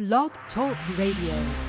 Blog Talk Radio.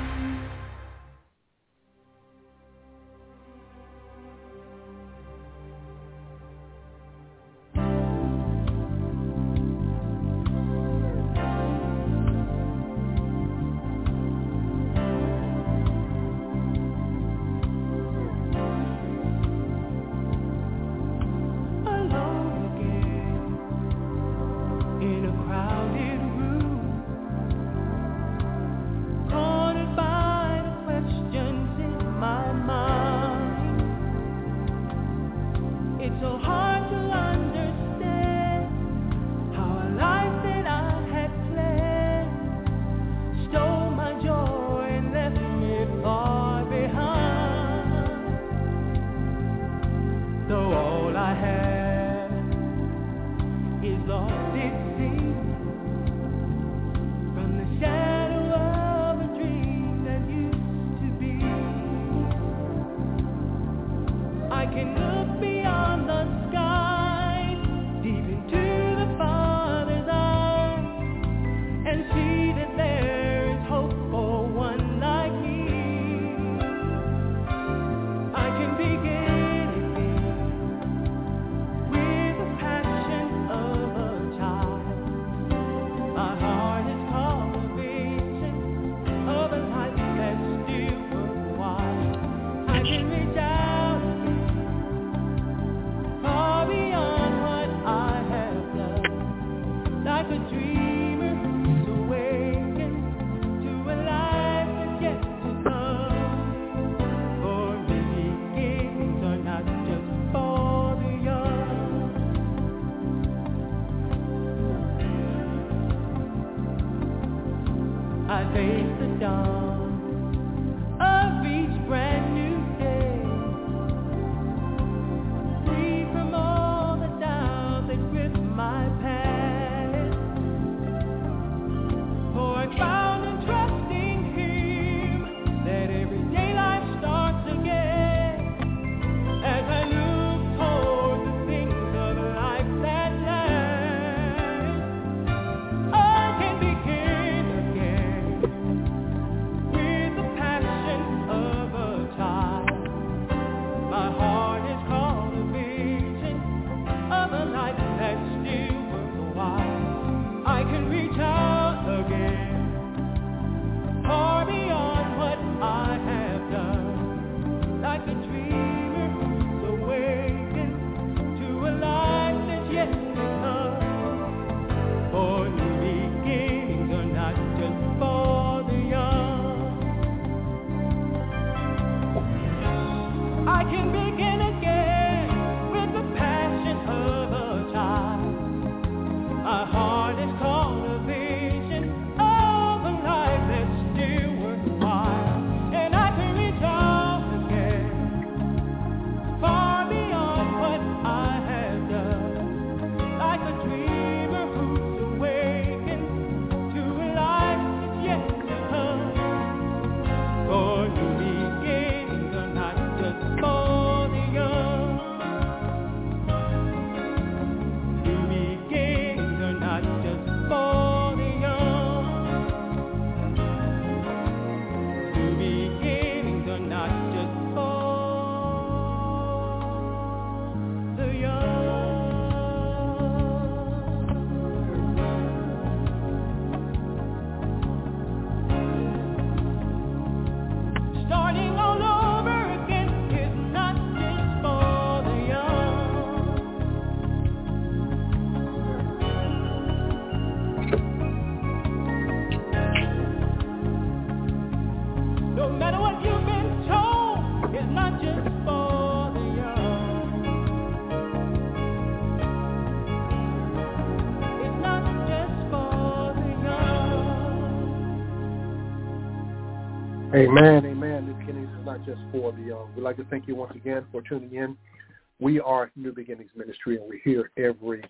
Amen, amen. New Beginnings is not just for the young. We'd like to thank you once again for tuning in. We are New Beginnings Ministry, and we're here every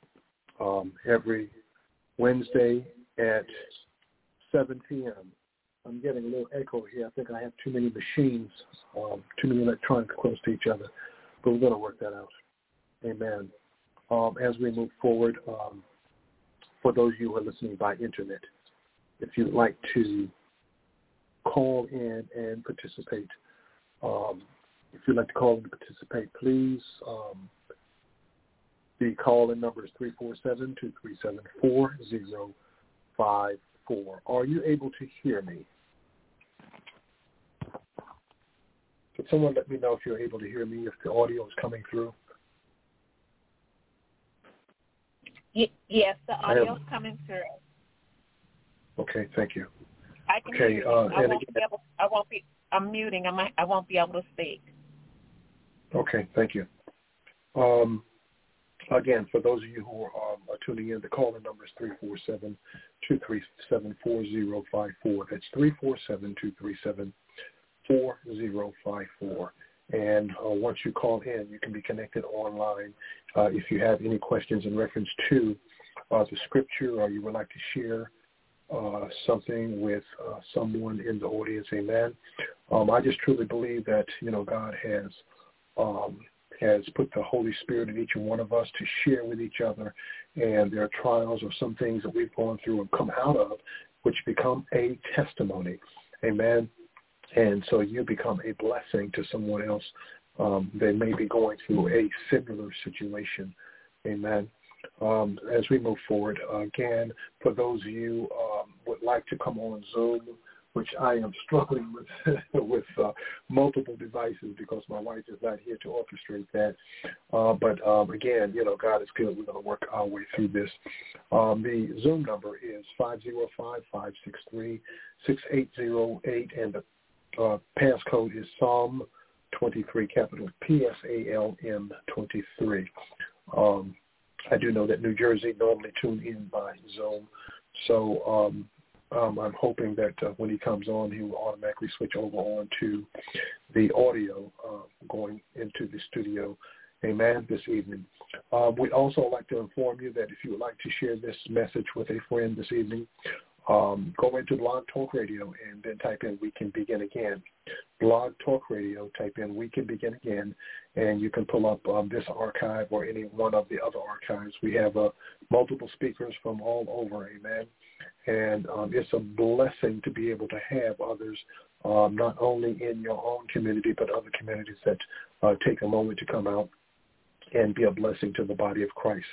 Wednesday at 7 p.m. I'm getting a little echo here. I think I have too many machines, too many electronics close to each other, but we're going to work that out. Amen. As we move forward, for those of you who are listening by internet, if you'd like to call in and participate, please. The call-in number is 347-237-4054. Are you able to hear me? Could someone let me know if you're able to hear me, if the audio is coming through? Yes, the audio is coming through. Okay, thank you. I can hear you. I'm muting. I won't be able to speak. Okay, thank you. Again, for those of you who are tuning in, the call-in number is 347-237-4054. That's 347-237-4054. And once you call in, you can be connected online. If you have any questions in reference to the scripture, or you would like to share something with someone in the audience, amen. I just truly believe that, God has put the Holy Spirit in each and one of us to share with each other, and there are trials or some things that we've gone through and come out of, which become a testimony, amen. And so you become a blessing to someone else that may be going through a similar situation, amen. As we move forward, again, for those of you would like to come on Zoom, which I am struggling with multiple devices because my wife is not here to orchestrate that. But again, God is good. We're going to work our way through this. The Zoom number is 505-563-6808, and the passcode is Psalm 23, capital PSALM 23. I do know that New Jersey normally tune in by Zoom, so I'm hoping that when he comes on, he will automatically switch over onto the audio going into the studio, amen, this evening. We'd also like to inform you that if you would like to share this message with a friend this evening, go into Blog Talk Radio and then type in "We Can Begin Again." Blog Talk Radio, type in "We Can Begin Again," and you can pull up this archive or any one of the other archives. We have multiple speakers from all over, amen. And it's a blessing to be able to have others, not only in your own community, but other communities that take a moment to come out and be a blessing to the body of Christ.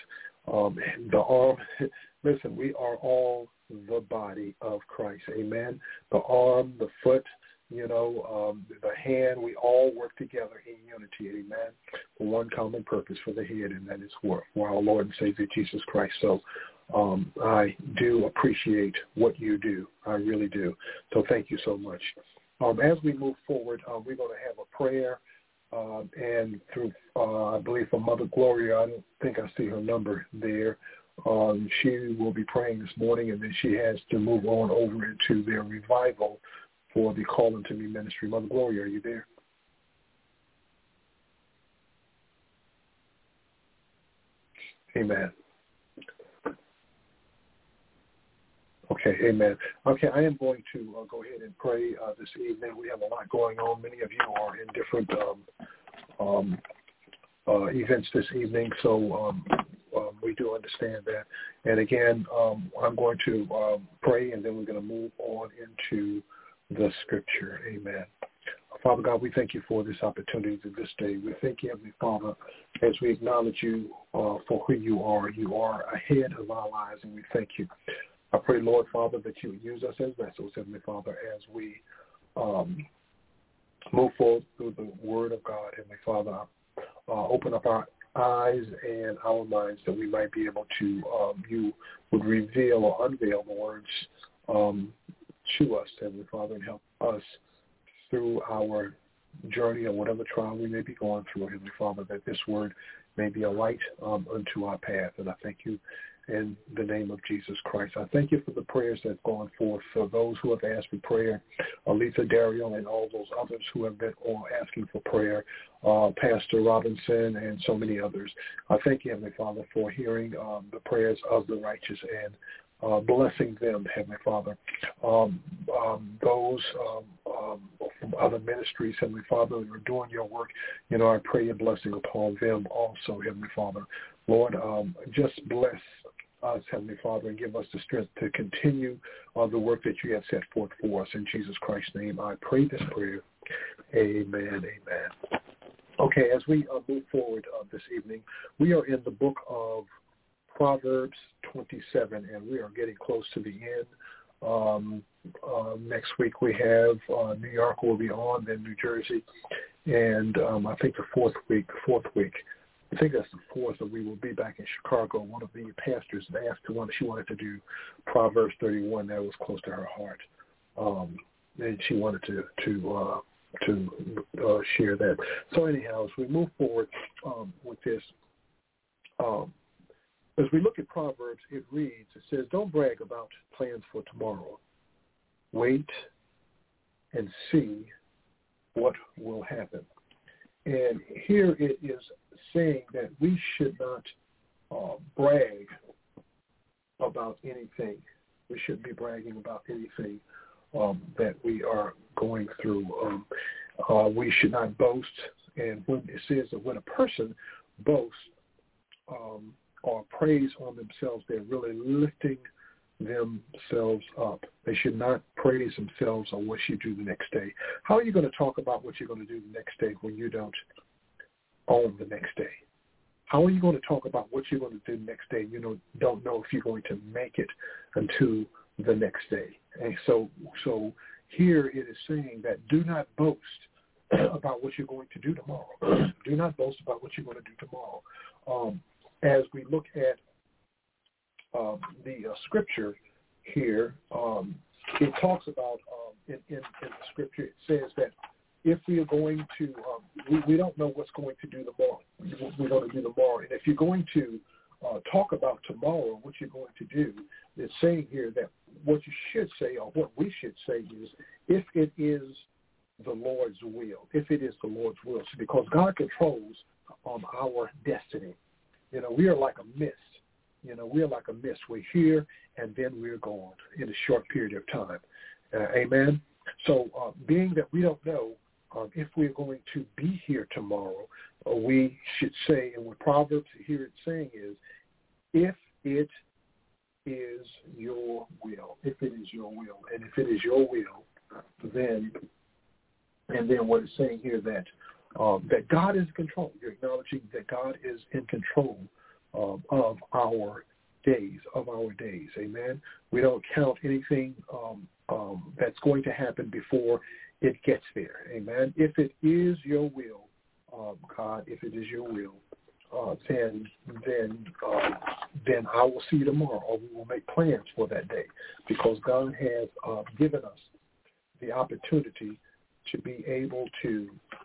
Listen, we are all the body of Christ, amen. The arm, the foot, the hand, we all work together in unity, amen, for one common purpose for the head, and that is for our Lord and Savior Jesus Christ. So I do appreciate what you do. I really do. So thank you so much. As we move forward, we're going to have a prayer, and through, I believe, from Mother Gloria, I don't think I see her number there. She will be praying this morning, and then she has to move on over into their revival for the Call Unto Me ministry. Mother Gloria, are you there? Amen. Okay, amen. Okay, I am going to go ahead and pray this evening. We have a lot going on. Many of you are in different events this evening, so we do understand that. And again, I'm going to pray, and then we're going to move on into the scripture. Amen. Father God, we thank you for this opportunity this day. We thank you, Heavenly Father, as we acknowledge you for who you are. You are ahead of our lives, and we thank you. I pray, Lord, Father, that you would use us as vessels, Heavenly Father, as we move forward through the Word of God, Heavenly Father. Open up our eyes and our minds that we might be able to, you would reveal or unveil the words to us, Heavenly Father, and help us through our journey or whatever trial we may be going through, Heavenly Father, that this word may be a light unto our path. And I thank you in the name of Jesus Christ. I thank you for the prayers that have gone forth, for those who have asked for prayer, Alisa Dario and all those others who have been asking for prayer, Pastor Robinson and so many others. I thank you, Heavenly Father, for hearing the prayers of the righteous and blessing them, Heavenly Father. Those from other ministries, Heavenly Father, who are doing your work, I pray a blessing upon them also, Heavenly Father. Lord, just bless us, Heavenly Father, and give us the strength to continue the work that you have set forth for us. In Jesus Christ's name, I pray this prayer. Amen, amen. Okay, as we move forward this evening, we are in the book of Proverbs 27, and we are getting close to the end. Next week we have New York will be on, then New Jersey, and I think the fourth week, I think that's the fourth, that we will be back in Chicago. One of the pastors asked she wanted to do Proverbs 31. That was close to her heart, and she wanted to share that. So anyhow, as we move forward with this, as we look at Proverbs, it reads, it says, don't brag about plans for tomorrow. Wait and see what will happen. And here it is saying that we should not brag about anything. We shouldn't be bragging about anything that we are going through. We should not boast. And when it says that when a person boasts or praise on themselves, they're really lifting themselves up. They should not praise themselves on what you do the next day. How are you going to talk about what you're going to do the next day when you don't own the next day? How are you going to talk about what you're going to do the next day? You don't know if you're going to make it until the next day. And so here it is saying that do not boast about what you're going to do tomorrow. Do not boast about what you're going to do tomorrow. As we look at the scripture here, it talks about in the scripture, it says that if we are going to, we don't know what's going to do tomorrow. We're going to do tomorrow. And if you're going to talk about tomorrow, what you're going to do, it's saying here that what you should say, or what we should say, is if it is the Lord's will. If it is the Lord's will. So because God controls our destiny. We are like a mist. We are like a mist. We're here, and then we're gone in a short period of time. Amen? So being that we don't know if we're going to be here tomorrow, we should say, and what Proverbs here it's saying is, if it is your will, if it is your will, and if it is your will, then what it's saying here that God is in control. You're acknowledging that God is in control of our days, Amen. We don't count anything that's going to happen before it gets there. Amen. If it is your will, God, if it is your will, then I will see you tomorrow, or we will make plans for that day, because God has given us the opportunity to be able to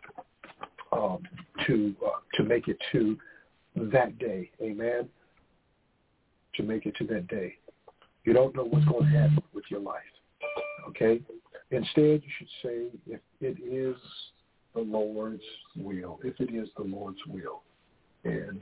make it to that day. Amen. To make it to that day. You don't know what's going to happen with your life. Okay? Instead, you should say, if it is the Lord's will. If it is the Lord's will. And,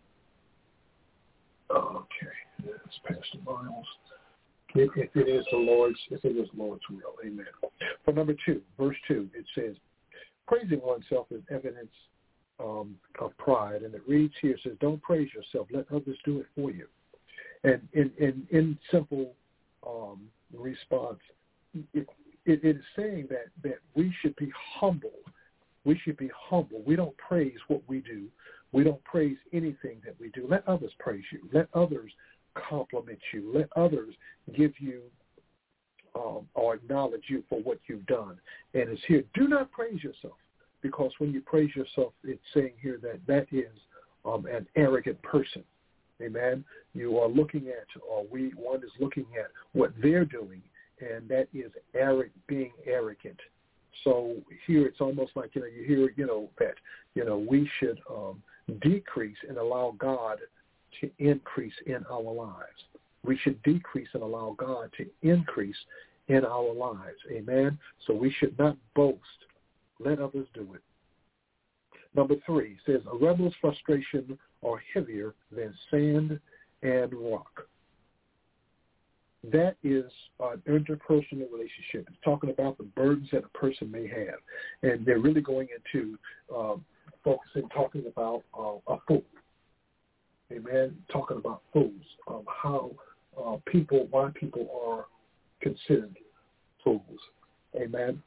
okay, that's Pastor Miles. If it is the Lord's will. Amen. For number 2, verse 2, it says, praising oneself is evidence of pride. And it reads here, it says, don't praise yourself. Let others do it for you. And in simple response, it is saying that we should be humble. We should be humble. We don't praise what we do. We don't praise anything that we do. Let others praise you. Let others compliment you. Let others give you or acknowledge you for what you've done. And it's here, do not praise yourself, because when you praise yourself, it's saying here that is an arrogant person. Amen. You are looking at, one is looking at what they're doing, and that is being arrogant. So here it's almost like, you hear, that, we should decrease and allow God to increase in our lives. We should decrease and allow God to increase in our lives. Amen. So we should not boast. Let others do it. Number 3 says, a rebel's frustration are heavier than sand and rock. That is an interpersonal relationship. It's talking about the burdens that a person may have. And they're really going into talking about a fool. Amen. Talking about fools, how why people are considered fools. Amen.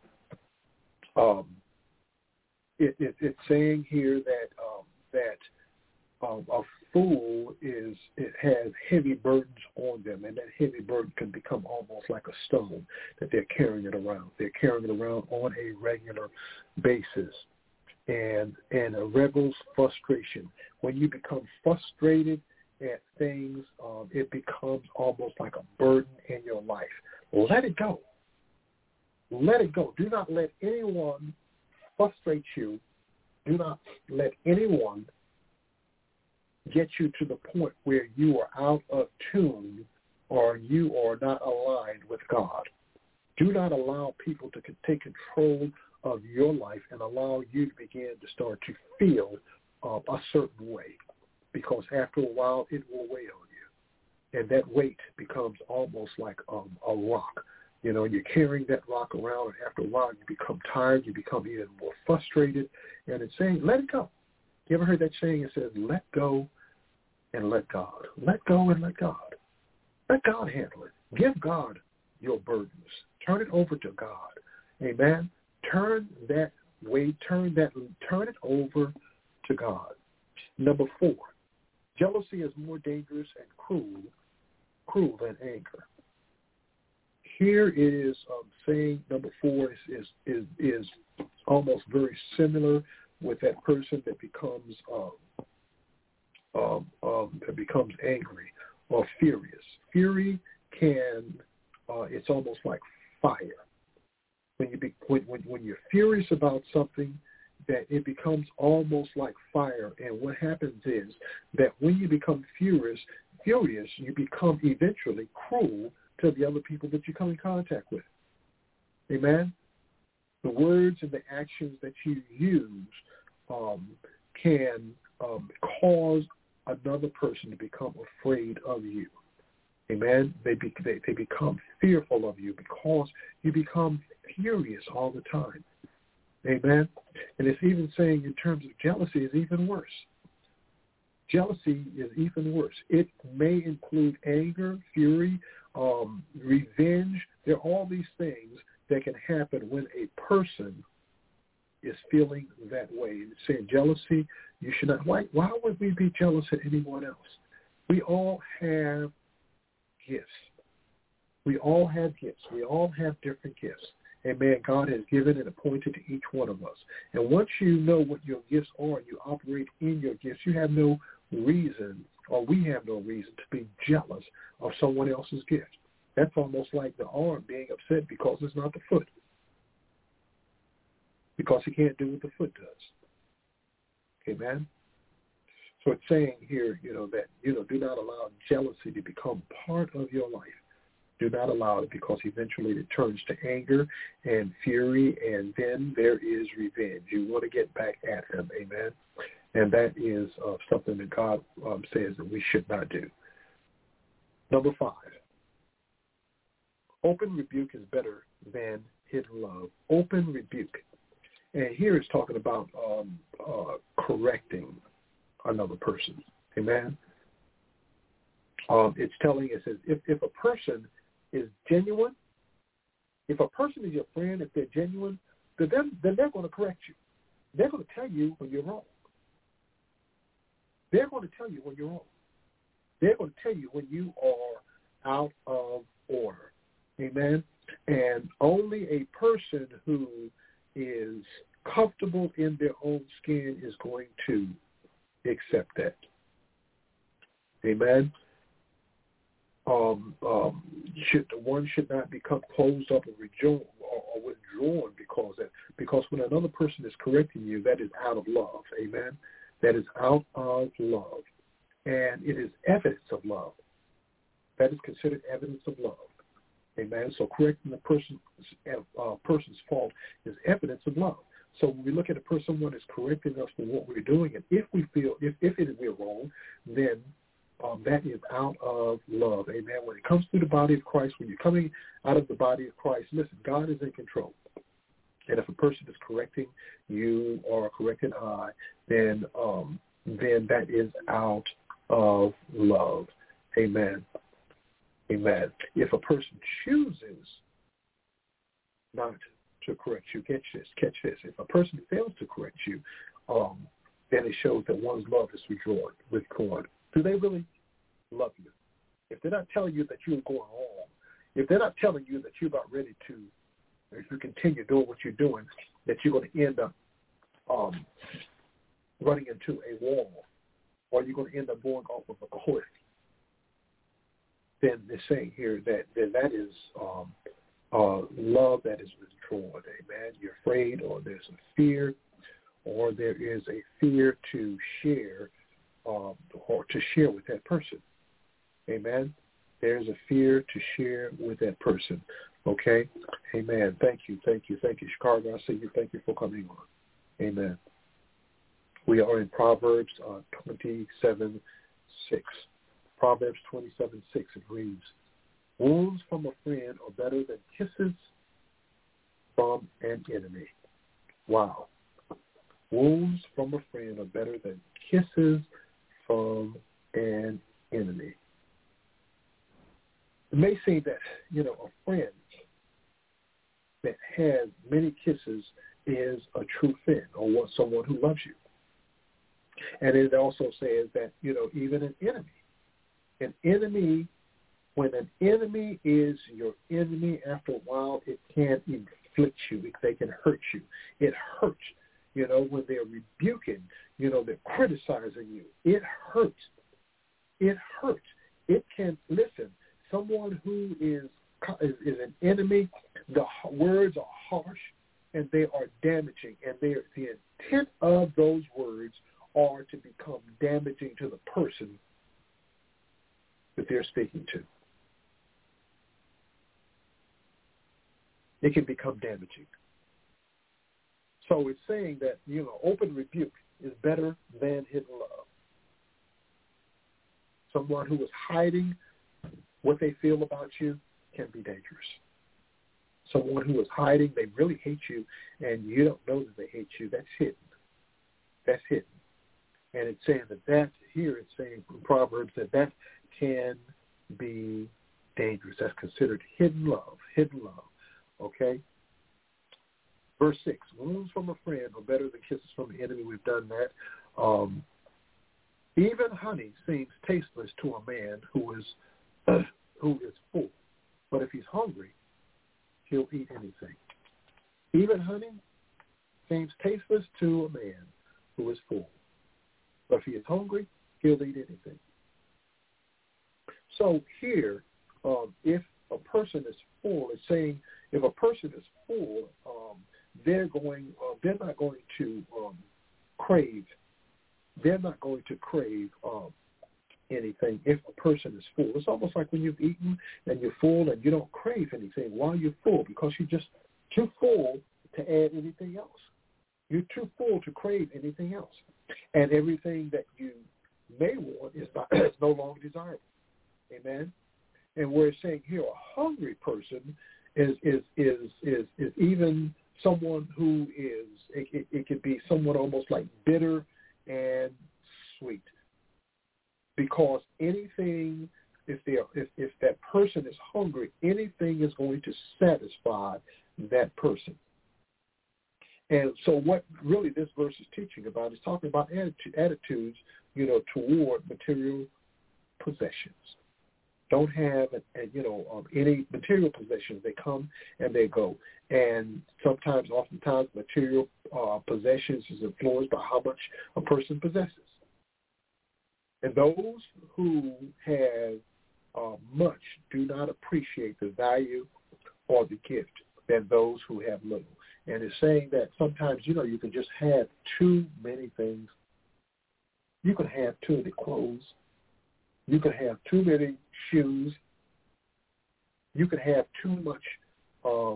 It's saying here that a fool has heavy burdens on them, and that heavy burden can become almost like a stone that they're carrying it around. They're carrying it around on a regular basis. And a rebel's frustration. When you become frustrated at things, it becomes almost like a burden in your life. Let it go. Let it go. Do not let anyone frustrate you. Do not let anyone get you to the point where you are out of tune or you are not aligned with God. Do not allow people to take control of your life and allow you to begin to start to feel a certain way, because after a while it will weigh on you, and that weight becomes almost like a rock. You know, you're carrying that rock around, and after a while you become tired, you become even more frustrated, and it's saying, let it go. You ever heard that saying? It says, let go and let God. Let go and let God. Let God handle it. Give God your burdens. Turn it over to God. Amen. Turn that way, turn it over to God. Number 4, jealousy is more dangerous and cruel than anger. Here it is saying number 4 is almost very similar with that person that becomes angry or furious. Fury it's almost like fire. When you're furious about something, that it becomes almost like fire. And what happens is that when you become furious, you become eventually cruel to the other people that you come in contact with. Amen? The words and the actions that you use can cause another person to become afraid of you. Amen? They become fearful of you because you become furious all the time. Amen? And it's even saying in terms of jealousy is even worse. Jealousy is even worse. It may include anger, fury, revenge. There are all these things that can happen when a person is feeling that way. And it's saying jealousy, you should not. Why would we be jealous of anyone else? We all have gifts. We all have gifts. We all have different gifts. Amen. God has given and appointed to each one of us. And once you know what your gifts are and you operate in your gifts, you have no reason, or we have no reason, to be jealous of someone else's gift. That's almost like the arm being upset because it's not the foot. Because he can't do what the foot does. Amen. So it's saying here, that, do not allow jealousy to become part of your life. Do not allow it, because eventually it turns to anger and fury, and then there is revenge. You want to get back at them. Amen. And that is something that God says that we should not do. Number 5, open rebuke is better than hidden love. Open rebuke. And here it's talking about correcting another person. Amen. It's telling us, if a person is genuine, if a person is your friend, if they're genuine, then they're going to correct you. They're going to tell you when you're wrong. They're going to tell you when you're wrong. They're going to tell you when you are out of order. Amen. And only a person who is comfortable in their own skin is going to accept that. Amen. One should not become closed up or withdrawn because when another person is correcting you, that is out of love. Amen. That is out of love, and it is evidence of love. That is considered evidence of love. Amen. So correcting the person's fault is evidence of love. So when we look at someone is correcting us for what we're doing, and if we feel if we're wrong, then that is out of love. Amen. When it comes to the body of Christ, when you're coming out of the body of Christ, listen, God is in control. And if a person is correcting you or correcting I, then that is out of love. Amen. Amen. If a person chooses not to correct you, catch this. If a person fails to correct you, then it shows that one's love is withdrawn. Do they really love you? If they're not telling you that you're going wrong, if they're not telling you that you're about ready to, if you continue doing what you're doing, that you're going to end up running into a wall, or you're going to end up going off of a cliff, then they're saying here that that is love that is withdrawn. Amen. You're afraid, or there's a fear, or there is a fear to share, or to share with that person. Amen. There's a fear to share with that person. Okay. Amen. Thank you, Chicago. I see you. Thank you for coming on. Amen. We are in Proverbs 27:6. Proverbs 27:6. It reads, "Wounds from a friend are better than kisses from an enemy." Wow. Wounds from a friend are better than kisses from an enemy. It may seem that, a friend that has many kisses is a true friend, or someone who loves you. And it also says that, even an enemy, when an enemy is your enemy, after a while, it can inflict you. They can hurt you. It hurts. When they're rebuking, they're criticizing you. It hurts. It hurts. It can, listen, someone who is an enemy, the words are harsh and they are damaging. And the intent of those words are to become damaging to the person that they're speaking to. It can become damaging. So it's saying that, open rebuke is better than hidden love. Someone who is hiding what they feel about you can be dangerous. Someone who is hiding, they really hate you, and you don't know that they hate you, that's hidden. That's hidden. And it's saying that here it's saying from Proverbs that can be dangerous. That's considered hidden love. Okay? Verse 6, wounds from a friend are better than kisses from an enemy. We've done that. Even honey seems tasteless to a man who is full. But if he's hungry, he'll eat anything. Even honey seems tasteless to a man who is full. But if he is hungry, he'll eat anything. So here, if a person is full, it's saying if a person is full, they're not going to crave. They're not going to crave anything if a person is full. It's almost like when you've eaten and you're full and you don't crave anything while you're full because you're just too full to add anything else. You're too full to crave anything else. And everything that you may want is no longer desirable. Amen? And we're saying here a hungry person is even someone who is, it could be someone almost like bitter and sweet. Because anything, if that person is hungry, anything is going to satisfy that person. And so what really this verse is teaching about is talking about attitudes, toward material possessions. Don't have, any material possessions. They come and they go. And oftentimes, material possessions is influenced by how much a person possesses. And those who have much do not appreciate the value or the gift than those who have little. And it's saying that sometimes, you can just have too many things. You can have too many clothes. You can have too many shoes. You can have too much of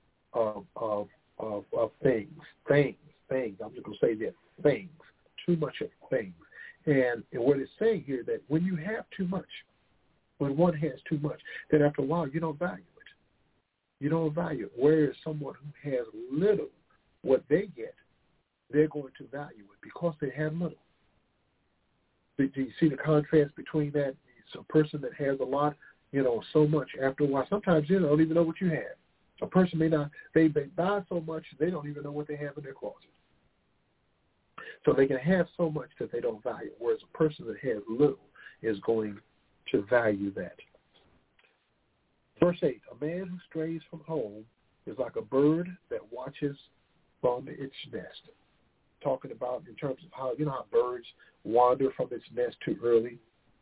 things. I'm just going to say that, things. Too much of things. And what it's saying here that when you have too much, when one has too much, then after a while you don't value it. You don't value it. Whereas someone who has little, what they get, they're going to value it because they have little. Do you see the contrast between that? It's a person that has a lot, so much after a while. Sometimes you don't even know what you have. A person may not, they buy so much they don't even know what they have in their closet. So they can have so much that they don't value, whereas a person that has little is going to value that. Verse 8, a man who strays from home is like a bird that watches from its nest. Talking about in terms of how, how birds wander from its nest too early.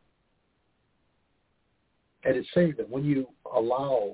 And it's saying that when you allow,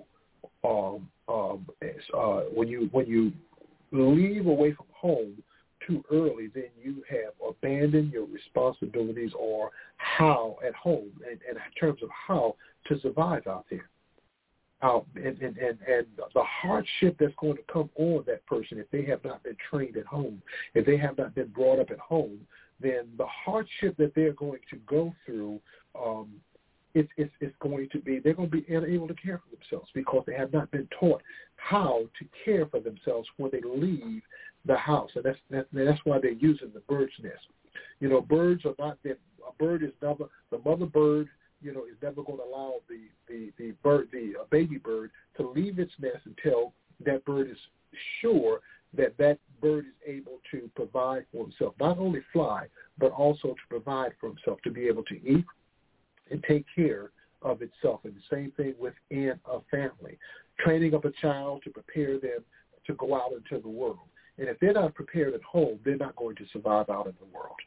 when you leave away from home too early, then you have abandoned your responsibilities or how at home, and in terms of how to survive out there. And the hardship that's going to come on that person if they have not been trained at home, if they have not been brought up at home, then the hardship that they're going to go through, it's going to be, they're going to be unable to care for themselves because they have not been taught how to care for themselves when they leave the house. And that's why they're using the bird's nest. Birds are not, a bird is never, the mother bird, is never going to allow the baby bird to leave its nest until that bird is sure that bird is able to provide for himself, not only fly, but also to provide for himself, to be able to eat and take care of itself. And the same thing within a family, training up a child to prepare them to go out into the world. And if they're not prepared at home, they're not going to survive out in the world.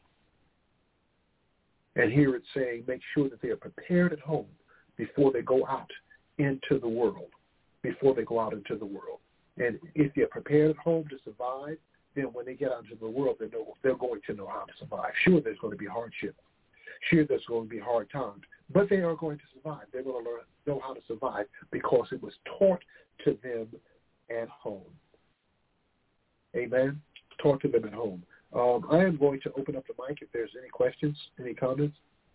And here it's saying make sure that they are prepared at home before they go out into the world, And if they're prepared at home to survive, then when they get out into the world, they're going to know how to survive. Sure, there's going to be hardship. Sure, there's going to be hard times. But they are going to survive. They're going to know how to survive because it was taught to them at home. Amen? Taught to them at home. I am going to open up the mic if there's any questions, any comments.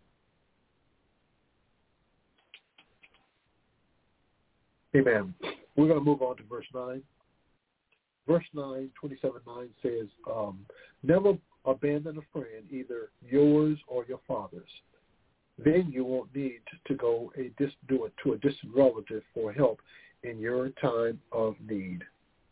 Amen. We're going to move on to verse 9. Verse 9, 27:9 says, never abandon a friend, either yours or your father's. Then you won't need to go to a distant relative for help in your time of need.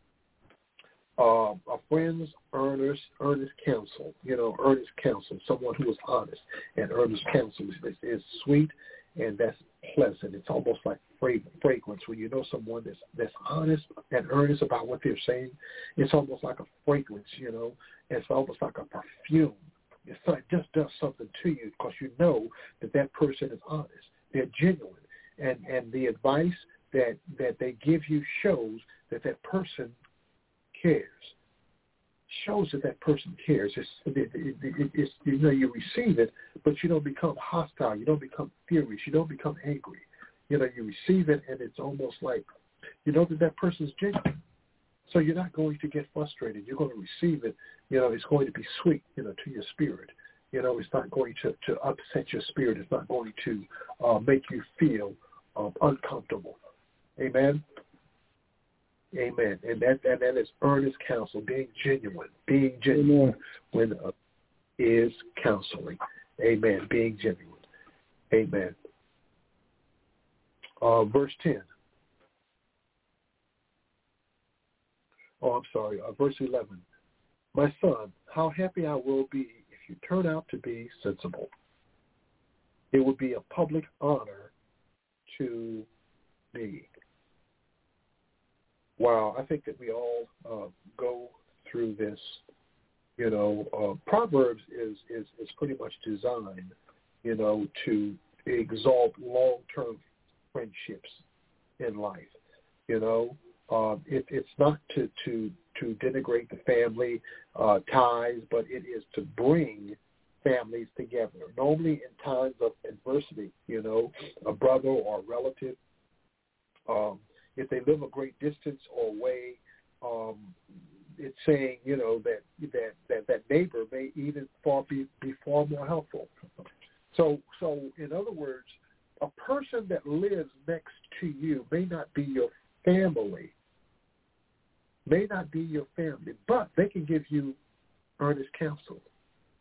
A friend's earnest counsel, earnest counsel, someone who is honest, and earnest counsel is sweet, and that's pleasant. It's almost like fragrance. When you know someone that's honest and earnest about what they're saying, it's almost like a fragrance, It's almost like a perfume. It just does something to you because you know that person is honest. They're genuine. And the advice that they give you shows that person cares. Shows that person cares. It's you receive it, but you don't become hostile. You don't become furious. You don't become angry. You receive it, and it's almost like you know that person's genuine. So you're not going to get frustrated. You're going to receive it. It's going to be sweet, to your spirit. It's not going to upset your spirit. It's not going to make you feel uncomfortable. Amen. Amen. And that is earnest counsel, being genuine. Being genuine when is counseling. Amen. Being genuine. Amen. Verse 10. Verse 11. My son, how happy I will be if you turn out to be sensible. It would be a public honor to me. Wow, I think that we all go through this. Proverbs is pretty much designed, to exalt long-term friendships in life. It's not to denigrate the family ties, but it is to bring families together. Normally in times of adversity, a brother or a relative, if they live a great distance or away, it's saying, that neighbor may even be far more helpful. So in other words, a person that lives next to you may not be your family, but they can give you earnest counsel.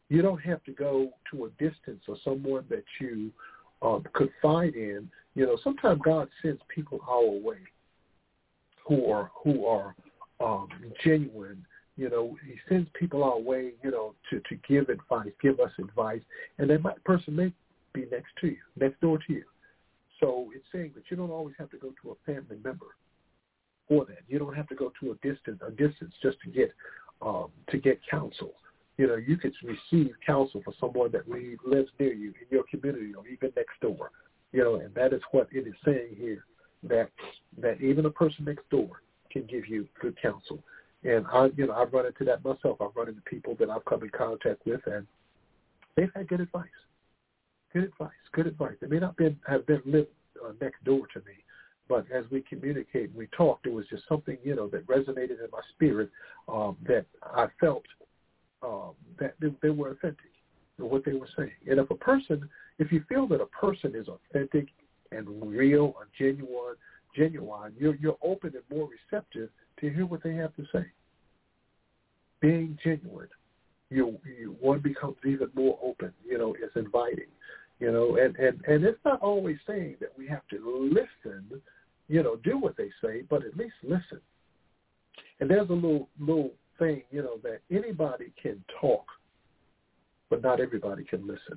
You don't have to go to a distance or someone that you confide in. Sometimes God sends people our way who are genuine. He sends people our way, to give advice, give us advice, and that person may be next door to you. So it's saying that you don't always have to go to a family member for that. You don't have to go to a distance just to get counsel. You could receive counsel for someone that lives near you in your community or even next door. And that is what it is saying here, that even a person next door can give you good counsel. And I've run into that myself. I've run into people that I've come in contact with, and they've had good advice. Good advice. They may not have been lived next door to me, but as we communicate and we talked, there was just something, that resonated in my spirit that I felt that they were authentic in what they were saying. And if you feel that a person is authentic and real or genuine, you're open and more receptive to hear what they have to say. Being genuine, one becomes even more open. It's inviting. And it's not always saying that we have to listen, do what they say, but at least listen. And there's a little thing, that anybody can talk, but not everybody can listen.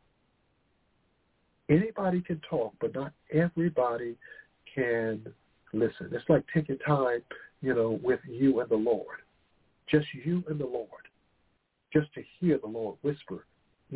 Anybody can talk, but not everybody can listen. It's like taking time, with you and the Lord. Just you and the Lord. Just to hear the Lord whisper,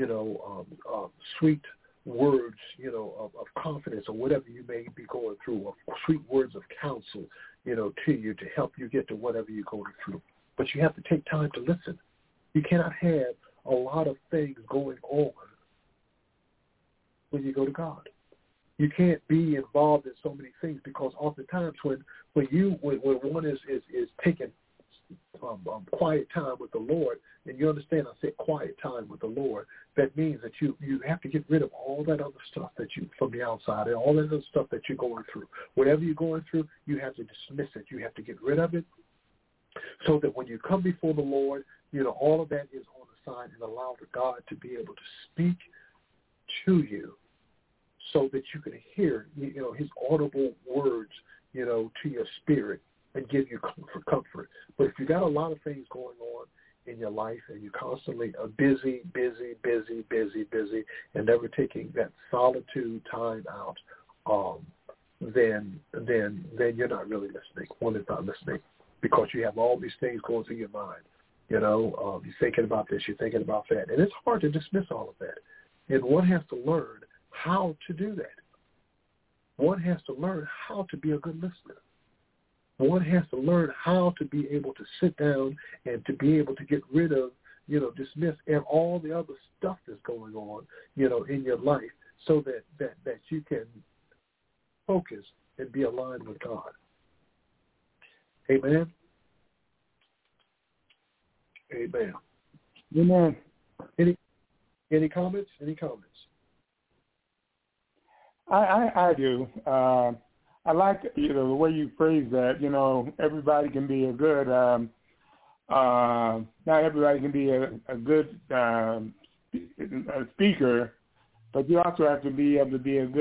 sweet words, of confidence or whatever you may be going through, or sweet words of counsel, to you to help you get to whatever you're going through. But you have to take time to listen. You cannot have a lot of things going on when you go to God. You can't be involved in so many things, because oftentimes when one is taking quiet time with the Lord, and you understand I said quiet time with the Lord, that means that you have to get rid of all that other stuff that you from the outside and all that other stuff that you're going through. Whatever you're going through, you have to dismiss it. You have to get rid of it, so that when you come before the Lord, all of that is on the side, and allow God to be able to speak to you, so that you can hear, his audible words, to your spirit, and give you comfort. But if you got a lot of things going on in your life, and you constantly are busy, and never taking that solitude time out, then you're not really listening. One is not listening, because you have all these things going through your mind. You're thinking about this, you're thinking about that, and it's hard to dismiss all of that. And one has to learn how to do that. One has to learn how to be a good listener. One has to learn how to be able to sit down and to be able to get rid of, dismiss and all the other stuff that's going on, in your life, so that you can focus and be aligned with God. Amen. Amen. Amen. Any comments? Any comments? I do. I like the way you phrase that. Everybody can be a good. Not everybody can be a good speaker, but you also have to be able to be a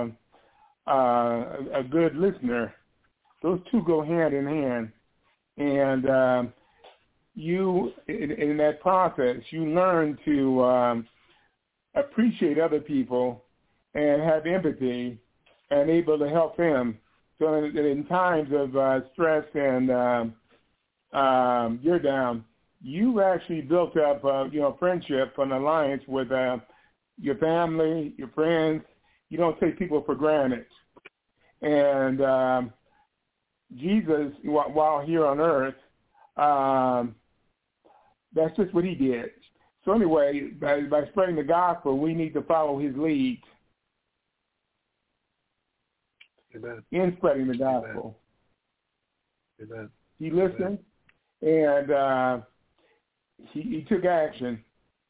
good listener. Those two go hand in hand, and you in that process you learn to appreciate other people and have empathy and able to help them. So in times of stress and you're down, you've actually built up, friendship, an alliance with your family, your friends. You don't take people for granted. And Jesus, while here on earth, that's just what he did. So anyway, by spreading the gospel, we need to follow his lead. Amen. In spreading the gospel. Amen. He listened, and he took action.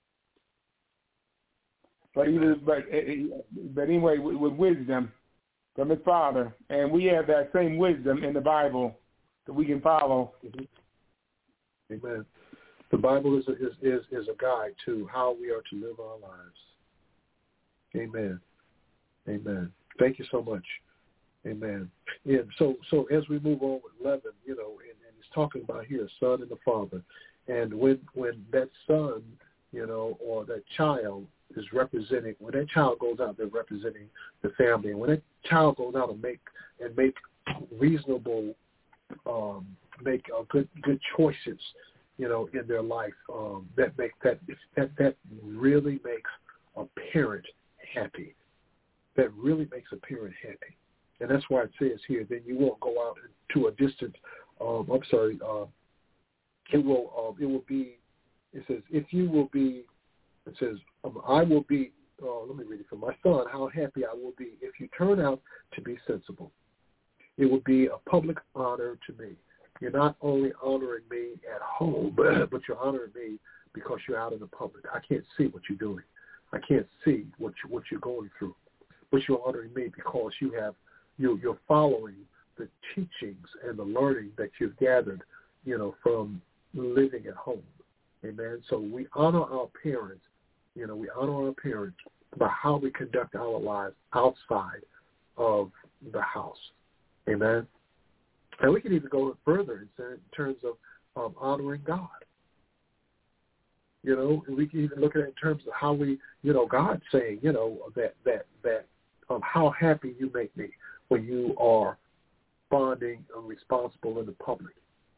But anyway, with wisdom from his Father, and we have that same wisdom in the Bible that we can follow. Amen. The Bible is a guide to how we are to live our lives. Amen. Amen. Thank you so much. Amen. And so as we move on with 11, and he's talking about here, son and the father. And when that son, or that child is representing, when that child goes out, they're representing the family. And when that child goes out and make reasonable, make good choices, in their life, that really makes a parent happy. That really makes a parent happy. And that's why it says here, then you won't go out to a distant, it says, if you will be, it says, I will be, let me read it for my son, how happy I will be if you turn out to be sensible. It will be a public honor to me. You're not only honoring me at home, but you're honoring me because you're out in the public. I can't see what you're doing. I can't see what you're going through. But you're honoring me because you're following the teachings and the learning that you've gathered, from living at home. Amen. So we honor our parents. We honor our parents by how we conduct our lives outside of the house. Amen. And we can even go further in terms of honoring God. And we can even look at it in terms of how we, God saying, that how happy you make me when you are bonding and responsible in the public.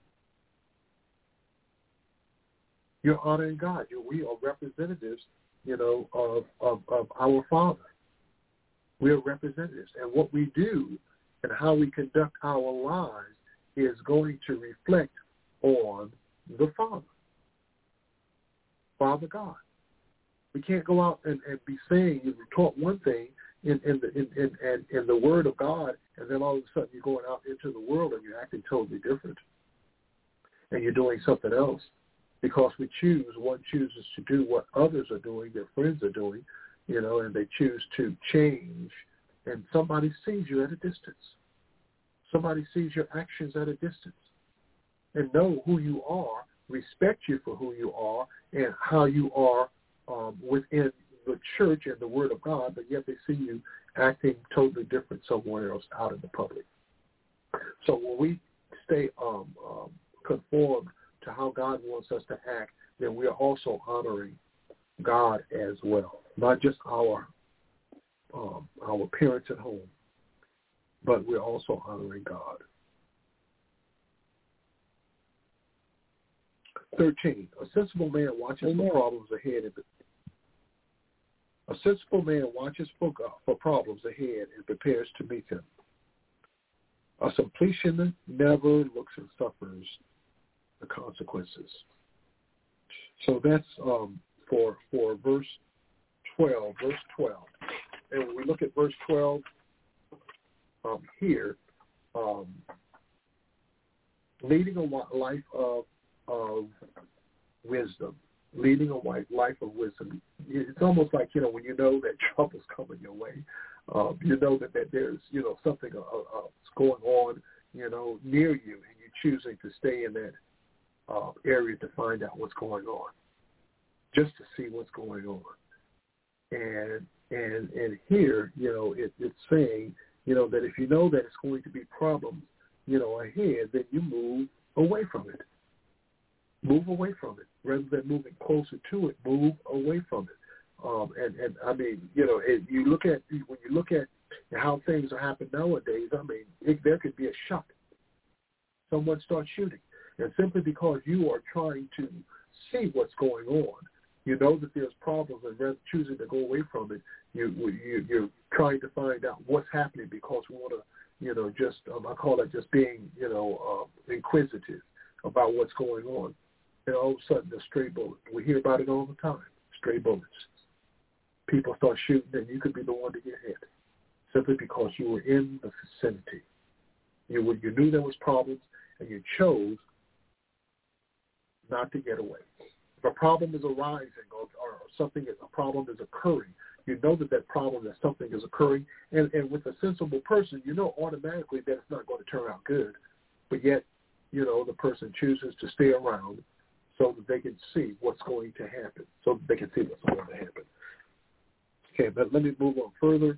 You're honoring God. We are representatives, of our Father. We are representatives. And what we do and how we conduct our lives is going to reflect on the Father, Father God. We can't go out and be saying you were taught one thing in the Word of God, and then all of a sudden you're going out into the world and you're acting totally different, and you're doing something else because one chooses to do what others are doing, their friends are doing, and they choose to change, and somebody sees you at a distance. Somebody sees your actions at a distance and know who you are, respect you for who you are and how you are within the church and the Word of God, but yet they see you acting totally different somewhere else out in the public. So when we stay conformed to how God wants us to act, then we are also honoring God as well, not just our parents at home, but we're also honoring God. 13, a sensible man watches for problems ahead. A sensible man watches for problems ahead and prepares to meet them. A simpleton never looks and suffers the consequences. So that's for verse 12. Verse 12. And when we look at verse 12 here, leading a life of wisdom. Leading a life of wisdom. It's almost like, when you know that trouble's coming your way, that there's, something going on, near you, and you're choosing to stay in that area to find out what's going on, just to see what's going on. And here, it's saying, that if you know that it's going to be problems, ahead, then you move away from it. Move away from it. Rather than moving closer to it, move away from it. And I mean, when you look at how things are happening nowadays, I mean, there could be a shot. Someone starts shooting. And simply because you are trying to see what's going on, you know that there's problems, and rather choosing to go away from it, you're trying to find out what's happening because we want to, just, I call it just being, inquisitive about what's going on. And all of a sudden, a stray bullet. We hear about it all the time, stray bullets. People start shooting, and you could be the one to get hit simply because you were in the vicinity. You knew there was problems, and you chose not to get away. If a problem is arising or a problem is occurring, you know that problem, that something is occurring, and with a sensible person, you know automatically that it's not going to turn out good, but yet, the person chooses to stay around so that they can see what's going to happen, so that they can see what's going to happen. Okay, but let me move on further.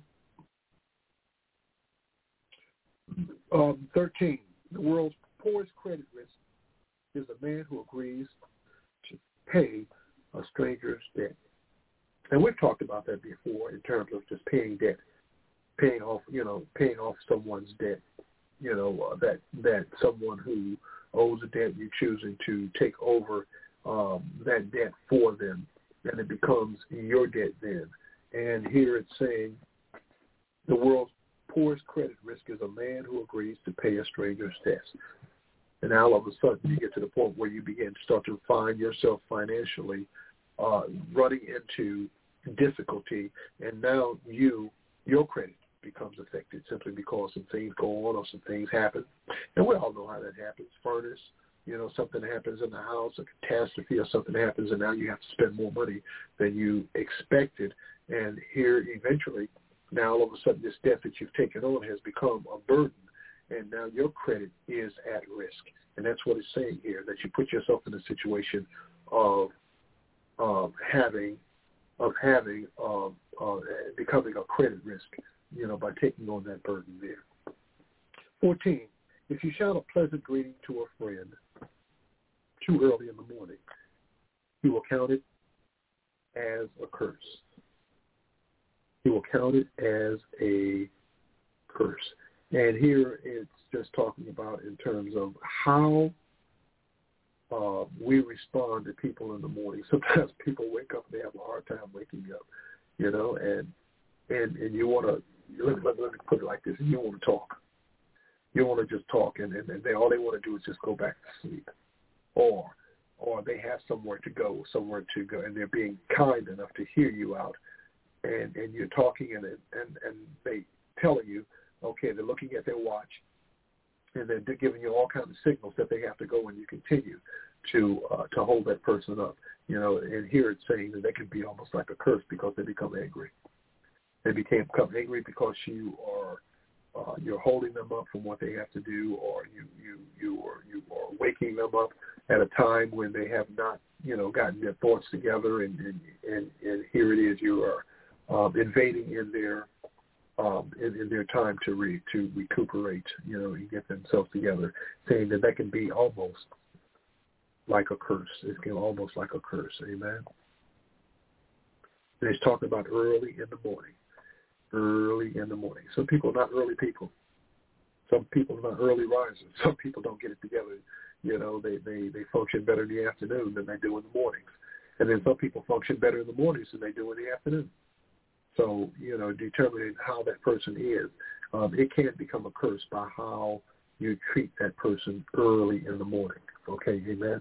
13, the world's poorest credit risk is a man who agrees to pay a stranger's debt. And we've talked about that before in terms of just paying debt, paying off someone's debt. That someone who owes a debt, you're choosing to take over that debt for them, and it becomes your debt then. And here it's saying the world's poorest credit risk is a man who agrees to pay a stranger's debt. And now all of a sudden you get to the point where you begin to start to find yourself financially running into difficulty, and now your credit becomes affected simply because some things go on or some things happen. And we all know how that happens. Furnace, something happens in the house, a catastrophe or something happens, and now you have to spend more money than you expected. And here eventually, now all of a sudden this debt that you've taken on has become a burden, and now your credit is at risk. And that's what it's saying here, that you put yourself in a situation of becoming a credit risk, by taking on that burden there. 14, if you shout a pleasant greeting to a friend too early in the morning, he will count it as a curse. He will count it as a curse. And here it's just talking about in terms of how we respond to people in the morning. Sometimes people wake up and they have a hard time waking up, and you want to, let me put it like this, you want to talk. You want to just talk, and all they want to do is just go back to sleep. Or they have somewhere to go, and they're being kind enough to hear you out, and you're talking, and they telling you, okay, they're looking at their watch, and they're giving you all kinds of signals that they have to go, and you continue to hold that person up, and here it's saying that they can be almost like a curse because they become angry. They become angry because you're holding them up from what they have to do, or you are waking them up at a time when they have not, gotten their thoughts together, and here it is, you are invading in their time to recuperate, and get themselves together, saying that can be almost like a curse. It can almost like a curse. Amen. And he's talking about early in the morning. Early in the morning. Some people are not early people. Some people are not early risers. Some people don't get it together. They function better in the afternoon than they do in the mornings. And then some people function better in the mornings than they do in the afternoon. So, determining how that person is, it can become a curse by how you treat that person early in the morning. Okay, amen?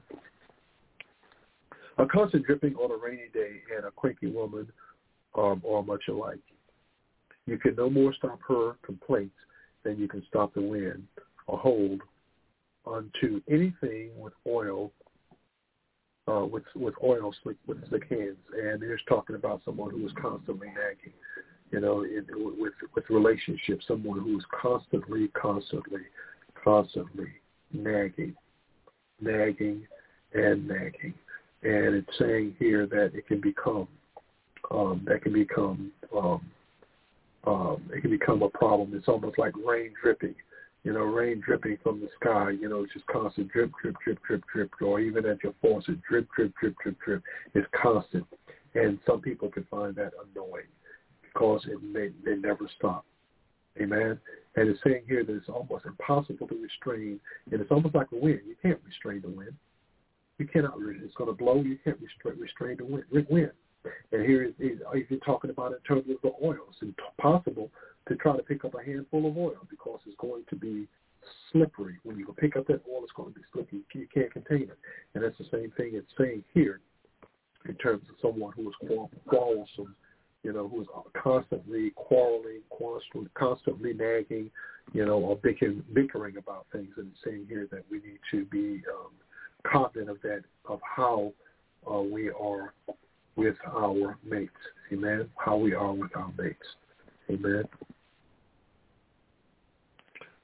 A constant dripping on a rainy day and a cranky woman are much alike. You can no more stop her complaints than you can stop the wind or hold onto anything with oil, with slick hands. And there's talking about someone who is constantly nagging, with relationships, someone who is constantly nagging. And it's saying here that it can become a problem. It's almost like rain dripping, rain dripping from the sky, just constant drip, drip, drip, drip, drip, or even at your faucet, drip, drip, drip, drip, drip. It's constant. And some people can find that annoying because they never stop. Amen? And it's saying here that it's almost impossible to restrain, and it's almost like a wind. You can't restrain the wind. You cannot. It's going to blow. You can't restrain the wind. And here if you're talking about in terms of the oil, it's impossible to try to pick up a handful of oil because it's going to be slippery. When you pick up that oil, it's going to be slippery. You can't contain it. And that's the same thing it's saying here in terms of someone who is quarrelsome, who is constantly quarreling, constantly nagging, or bickering about things. And it's saying here that we need to be confident of that, of how we are with our mates. Amen. How we are with our mates. Amen.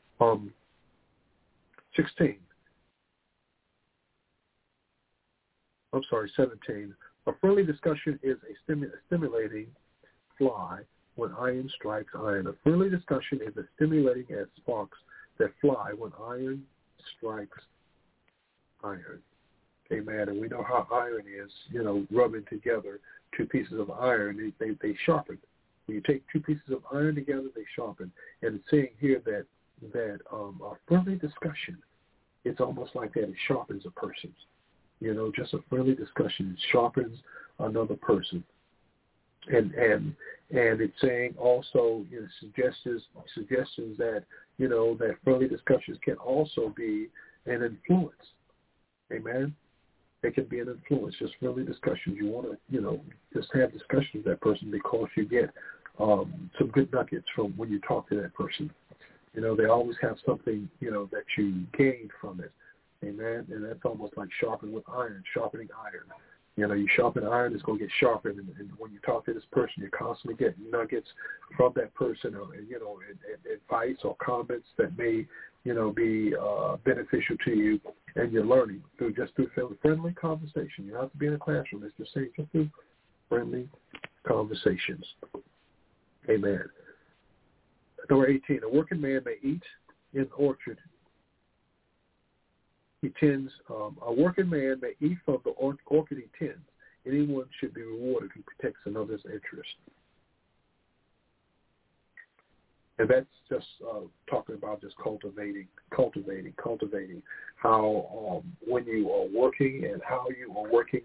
16. 17. A friendly discussion is a stimulating fly when iron strikes iron. A friendly discussion is as stimulating as sparks that fly when iron strikes iron. Amen. And we know how iron is, rubbing together two pieces of iron, they sharpen. When you take two pieces of iron together, they sharpen. And it's saying here that a friendly discussion, it's almost like that. It sharpens a person. Just a friendly discussion, it sharpens another person. And it's saying also, suggestions that, that friendly discussions can also be an influence. Amen. It can be an influence, just friendly discussions. You want to, just have discussions with that person because you get some good nuggets from when you talk to that person. They always have something, that you gain from it. Amen. And that's almost like sharpening iron. You sharpen iron, it's going to get sharpened. And when you talk to this person, you're constantly getting nuggets from that person, or, advice or comments that may, be beneficial to you. And you're learning through friendly conversation. You don't have to be in a classroom. It's just saying just through friendly conversations. Amen. Number 18, a working man may eat in the orchard. A working man may eat from the orchard he tends. Anyone should be rewarded who protects another's interest. And that's just talking about just cultivating how when you are working and how you are working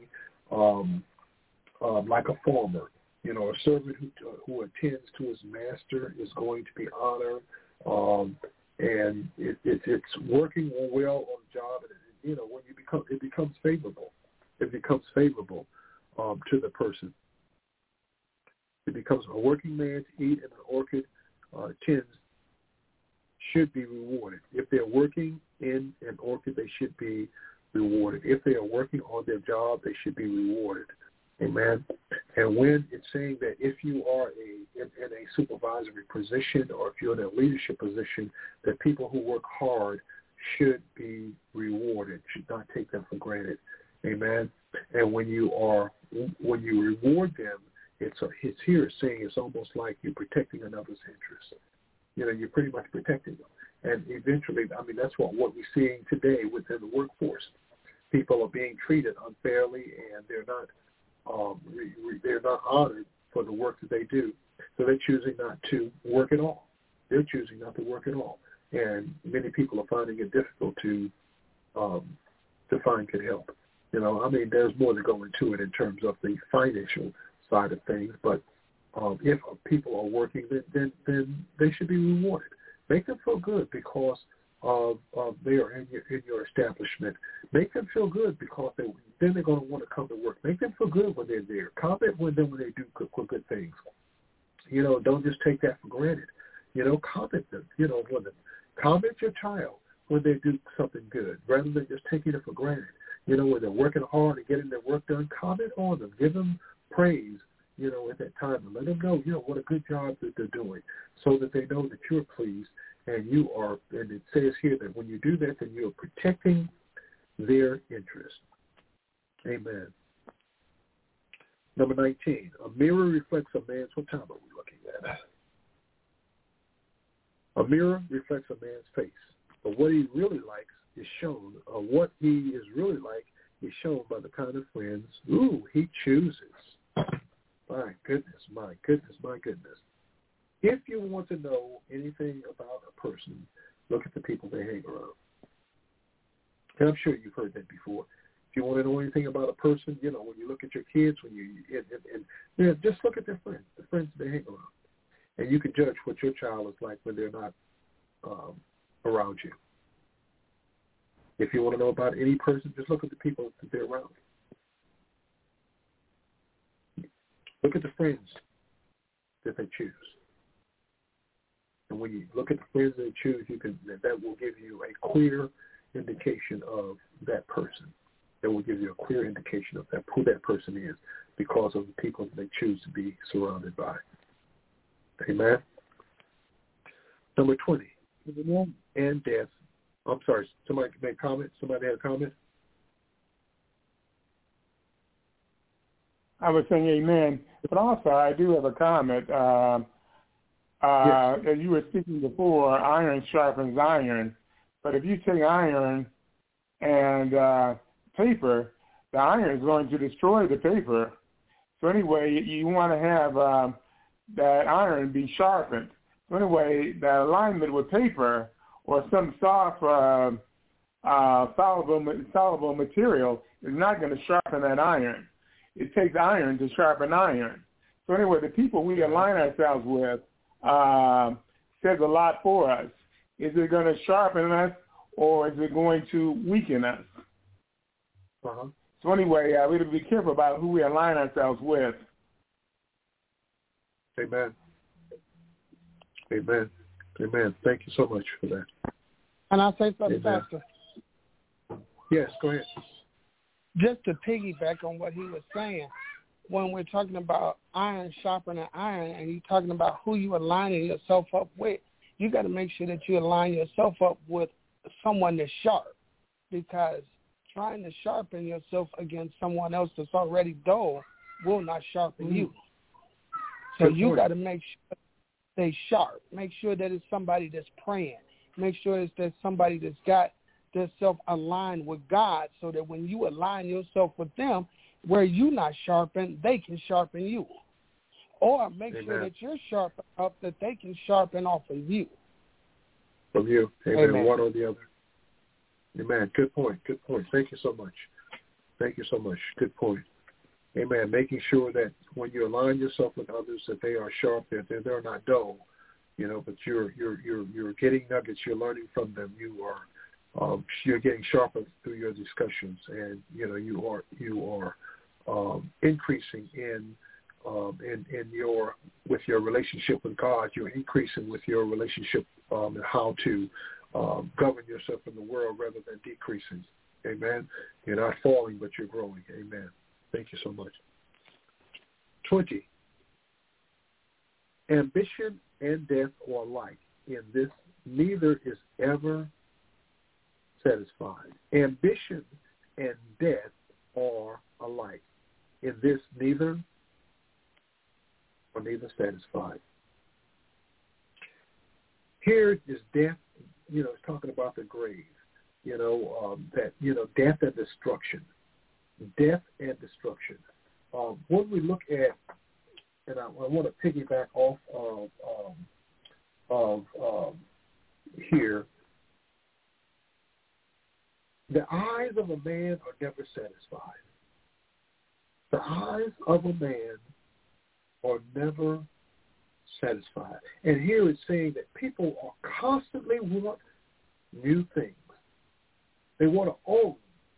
like a farmer. A servant who attends to his master is going to be honored, and it's working well on the job. And when it becomes favorable. It becomes favorable to the person. It becomes a working man to eat in an orchard tends should be rewarded. If they're working in an orchard, they should be rewarded. If they are working on their job, they should be rewarded. Amen. And when it's saying that if you are in a supervisory position or if you're in a leadership position, that people who work hard should be rewarded, should not take them for granted. Amen. And when you reward them, it's here saying it's almost like you're protecting another's interest. You're pretty much protecting them. And eventually, that's what we're seeing today within the workforce. People are being treated unfairly, and they're not honored for the work that they do. So they're choosing not to work at all. And many people are finding it difficult to find good help. There's more to go into it in terms of the financial side of things, but if people are working, then they should be rewarded. Make them feel good because they are in your establishment. Make them feel good because then they're going to want to come to work. Make them feel good when they're there. Comment with them when they do good things. Don't just take that for granted. Comment them. When comment your child when they do something good, rather than just taking it for granted. When they're working hard and getting their work done, comment on them. Give them praise, at that time, and let them know, what a good job that they're doing, so that they know that you're pleased and you are. And it says here that when you do that, then you're protecting their interest. Amen. Number 19, a mirror reflects a man's. What time are we looking at? A mirror reflects a man's face, but what he really likes is shown, or what he is really like is shown by the kind of friends he chooses. My goodness. If you want to know anything about a person, look at the people they hang around. And I'm sure you've heard that before. If you want to know anything about a person, when you look at your kids, just look at their friends, the friends they hang around. And you can judge what your child is like when they're not around you. If you want to know about any person, just look at the people that they're around. Look at the friends that they choose. And when you look at the friends they choose, that will give you a clear indication of that person. That will give you a clear indication of who that person is because of the people that they choose to be surrounded by. Amen. Number 20, and death. I'm sorry, somebody made a comment? Somebody had a comment? I was saying amen, but also I do have a comment. As you were speaking before, iron sharpens iron, but if you take iron and paper, the iron is going to destroy the paper. So anyway, you want to have that iron be sharpened. So anyway, that alignment with paper or some soft soluble material is not going to sharpen that iron. It takes iron to sharpen iron. So anyway, the people we align ourselves with says a lot for us. Is it going to sharpen us or is it going to weaken us? Uh-huh. So anyway, we have to be careful about who we align ourselves with. Amen. Amen. Amen. Thank you so much for that. And I'll say something, Amen. Pastor. Yes, go ahead. Just to piggyback on what he was saying, when we're talking about iron sharpening iron and you're talking about who you aligning yourself up with, you got to make sure that you align yourself up with someone that's sharp, because trying to sharpen yourself against someone else that's already dull will not sharpen you. So you got to make sure they sharp. Make sure that it's somebody that's praying. Make sure it's that somebody that's got themselves aligned with God, so that when you align yourself with them, where you not sharpened, they can sharpen you. Or make sure that you're sharp up that they can sharpen off of you. From you. Amen. Amen. One or the other. Amen. Good point. Good point. Thank you so much. Thank you so much. Good point. Amen. Making sure that when you align yourself with others, that they are sharp, that they're not dull, but you're getting nuggets, you're learning from them. You're getting sharper through your discussions, and you are increasing in with your relationship with God. You're increasing with your relationship and how to govern yourself in the world rather than decreasing. Amen. You're not falling, but you're growing. Amen. Thank you so much. 20. Ambition and death are alike. In this, neither is ever satisfied. Ambition and death are alike. In this, neither are neither satisfied. Here is death. It's talking about the grave. Death and destruction. Death and destruction. When we look at, and I want to piggyback off of here, the eyes of a man are never satisfied. The eyes of a man are never satisfied. And here it's saying that people are constantly want new things. They want to own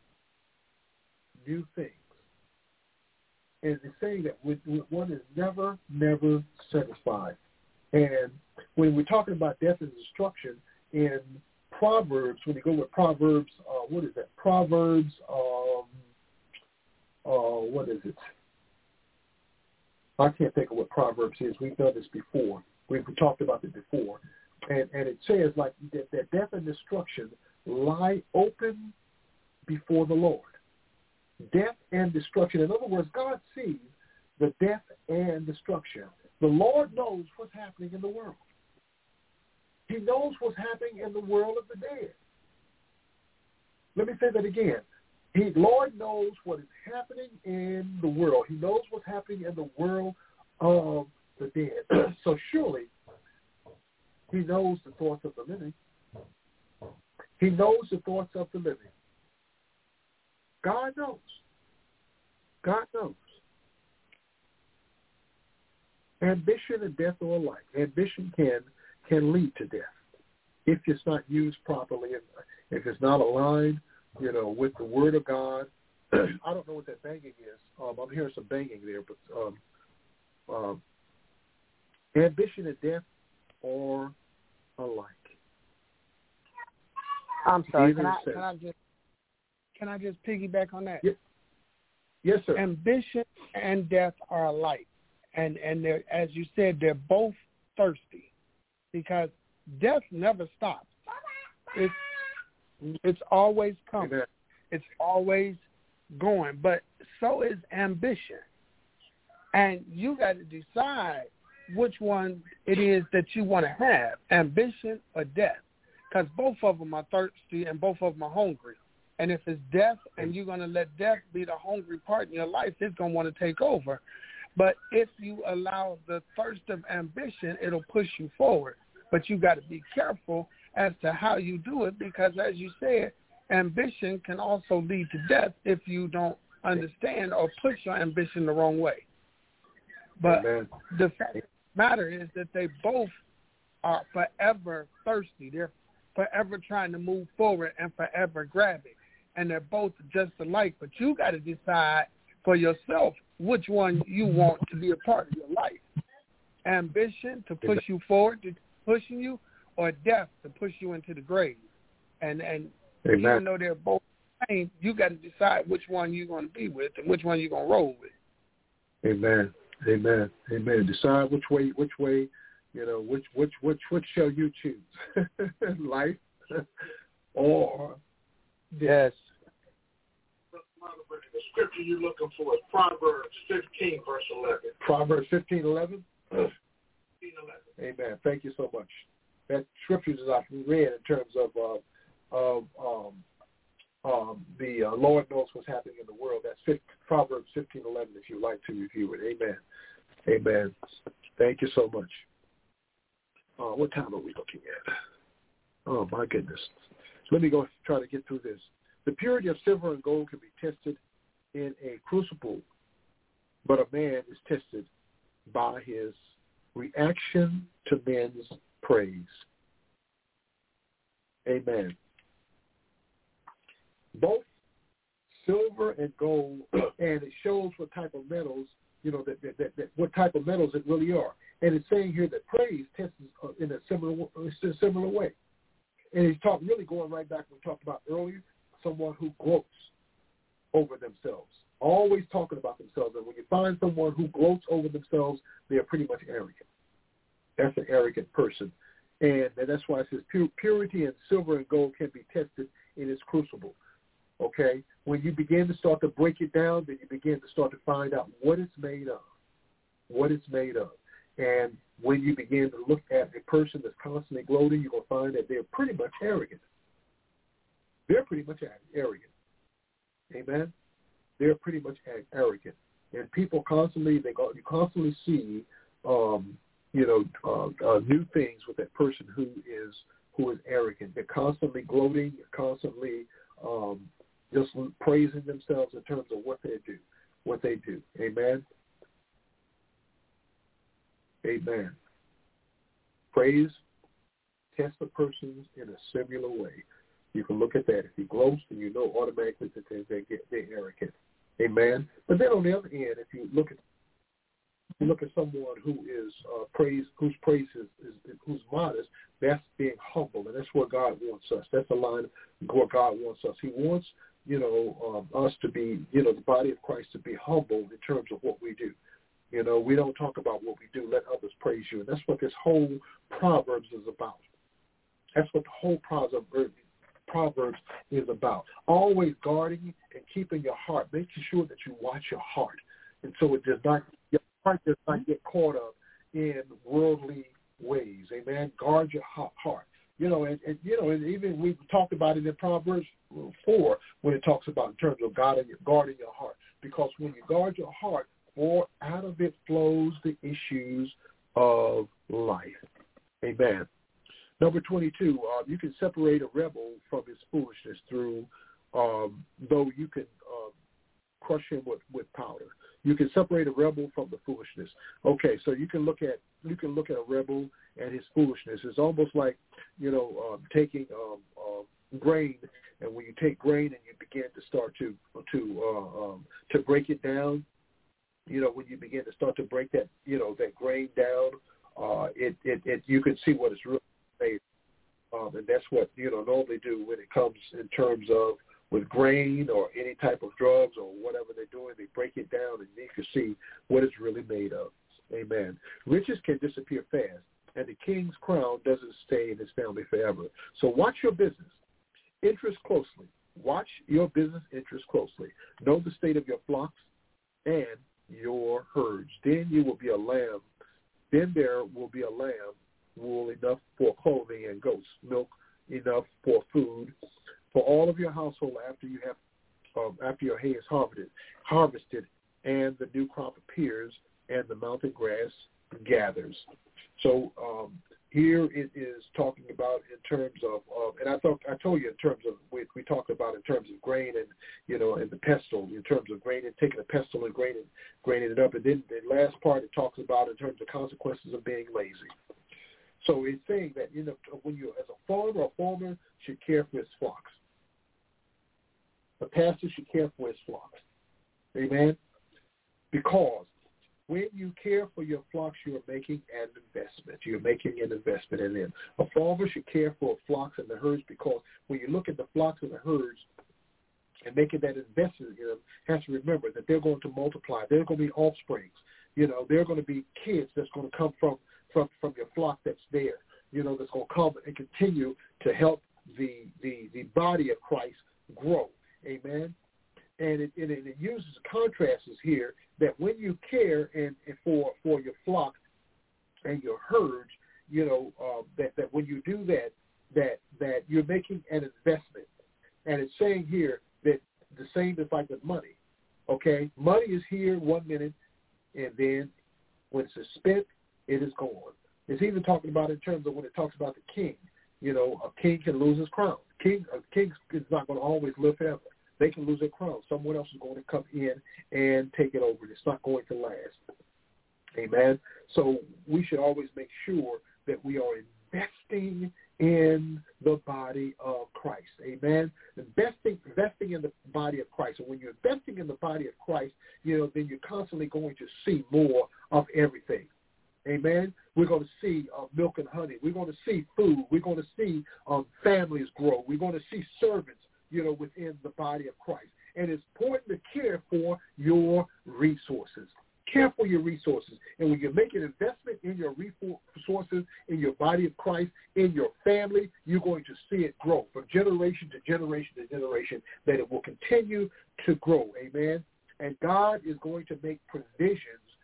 new things. And it's saying that one is never satisfied. And when we're talking about death and destruction in Proverbs, when you go with Proverbs, what is that? Proverbs, what is it? I can't think of what Proverbs is. We've done this before. We've talked about it before. And it says like that death and destruction lie open before the Lord. Death and destruction. In other words, God sees the death and destruction. The Lord knows what's happening in the world. He knows what's happening in the world of the dead. Let me say that again. The Lord knows what is happening in the world. He knows what's happening in the world of the dead. So surely he knows the thoughts of the living. He knows the thoughts of the living. God knows. God knows. Ambition and death are alike. Ambition can lead to death if it's not used properly, if it's not aligned, with the Word of God. I don't know what that banging is. I'm hearing some banging there, but ambition and death are alike. I'm sorry. Can I just piggyback on that? Yes, sir. Ambition and death are alike, and they're, as you said, they're both thirsty, because death never stops. It's always coming. Amen. It's always going, but so is ambition. And you got to decide which one it is that you want to have, ambition or death, because both of them are thirsty and both of them are hungry. And if it's death and you're going to let death be the hungry part in your life, it's going to want to take over. But if you allow the thirst of ambition, it'll push you forward. But you got to be careful as to how you do it, because as you said, ambition can also lead to death if you don't understand or push your ambition the wrong way. But the fact of the matter is that they both are forever thirsty. They're forever trying to move forward and forever grabbing. And they're both just alike. But you got to decide for yourself which one you want to be a part of your life. Ambition to push you forward, to pushing you, or death to push you into the grave. And even though they're both the same, you got to decide which one you're going to be with and which one you're going to roll with. Amen. Amen. Amen. Decide which way, which shall you choose? Life or yes. The scripture you're looking for is Proverbs 15, verse 11. Proverbs 15:11? 15:11. Amen. Thank you so much. That scripture is often read in terms of the Lord knows what's happening in the world. That's Proverbs 15:11 if you'd like to review it. Amen. Amen. Thank you so much. What time are we looking at? Oh, my goodness. Let me go try to get through this. The purity of silver and gold can be tested in a crucible, but a man is tested by his reaction to men's praise. Amen. Both silver and gold, and it shows what type of metals, that what type of metals it really are. And it's saying here that praise tests in a similar way. And he's really going right back to what we talked about earlier, someone who gloats over themselves, always talking about themselves. And when you find someone who gloats over themselves, they are pretty much arrogant. That's an arrogant person. And that's why it says purity and silver and gold can be tested in its crucible. Okay? When you begin to start to break it down, then you begin to start to find out what it's made of. What it's made of. And when you begin to look at a person that's constantly gloating, you're going to find that they're pretty much arrogant. They're pretty much arrogant. Amen? They're pretty much arrogant. And people constantly, you constantly see, new things with that person who is arrogant. They're constantly gloating, constantly just praising themselves in terms of what they do. Amen? Amen. Praise tests a person in a similar way. You can look at that. If he gloats, then you know automatically that they're arrogant. Amen. But then on the other end, if you look at someone who is whose praise is who's modest, that's being humble, and that's what God wants us. That's the line of what God wants us. He wants us to be the body of Christ to be humble in terms of what we do. We don't talk about what we do. Let others praise you. And that's what this whole Proverbs is about. That's what the whole Proverbs is about. Always guarding and keeping your heart, making sure that you watch your heart. And so your heart does not get caught up in worldly ways. Amen. Guard your heart. And even we talked about it in Proverbs 4 when it talks about in terms of guarding your heart. Because when you guard your heart, for out of it flows the issues of life. Amen. Number 22, you can separate a rebel from his foolishness through, though you can crush him with powder. You can separate a rebel from the foolishness. Okay, so you can look at a rebel and his foolishness. It's almost like taking grain, and when you take grain and you begin to start to break it down. When you begin to start to break that that grain down, you can see what it's really made. And that's what normally do when it comes in terms of with grain or any type of drugs or whatever they're doing. They break it down and you can see what it's really made of. Amen. Riches can disappear fast, and the king's crown doesn't stay in his family forever. So watch your business interests closely. Watch your business interests closely. Know the state of your flocks and your herds. Then you will be a lamb. Then there will be a lamb, wool enough for clothing, and goats, milk enough for food, for all of your household after you have after your hay is harvested, and the new crop appears, and the mountain grass gathers. So here it is talking about in terms of, and I told you in terms of, we talked about in terms of grain and, and the pestle, in terms of grain and taking a pestle and graining it up. And then the last part it talks about in terms of consequences of being lazy. So it's saying that, when you, as a farmer should care for his flocks. A pastor should care for his flocks. Amen? Because when you care for your flocks, you are making an investment. You're making an investment in them. A farmer should care for flocks and the herds, because when you look at the flocks and the herds and making that investment in them, has to remember that they're going to multiply. They're going to be offsprings. They're going to be kids that's going to come from your flock that's there, that's going to come and continue to help the body of Christ grow. Amen. And it uses contrasts here that when you care and for your flock and your herds, that when you do that you're making an investment. And it's saying here that the same is like with money. Okay, money is here 1 minute, and then when it's spent, it is gone. It's even talking about in terms of when it talks about the king. A king can lose his crown. A king is not going to always live forever. They can lose their crown. Someone else is going to come in and take it over. It's not going to last. Amen. So we should always make sure that we are investing in the body of Christ. Amen. Investing in the body of Christ. And when you're investing in the body of Christ, then you're constantly going to see more of everything. Amen. We're going to see milk and honey. We're going to see food. We're going to see families grow. We're going to see servants, within the body of Christ. And it's important to care for your resources. Care for your resources. And when you make an investment in your resources, in your body of Christ, in your family, you're going to see it grow from generation to generation to generation, that it will continue to grow. Amen. And God is going to make provisions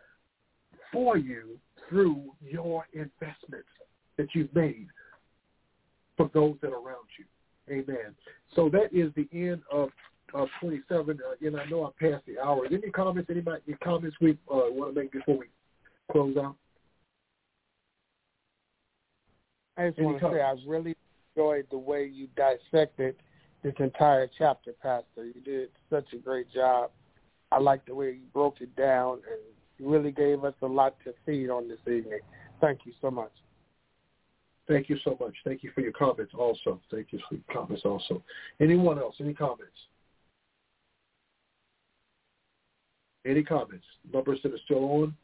for you through your investments that you've made for those that are around you. Amen. So that is the end of 27. And I know I passed the hour. Any comments? Anybody? Any comments we want to make before we close out? I just want to say I really enjoyed the way you dissected this entire chapter, Pastor. You did such a great job. I like the way you broke it down, and you really gave us a lot to feed on this evening. Thank you so much. Thank you so much. Thank you for your comments also. Thank you for your comments also. Anyone else? Any comments? Any comments? Numbers that are still on?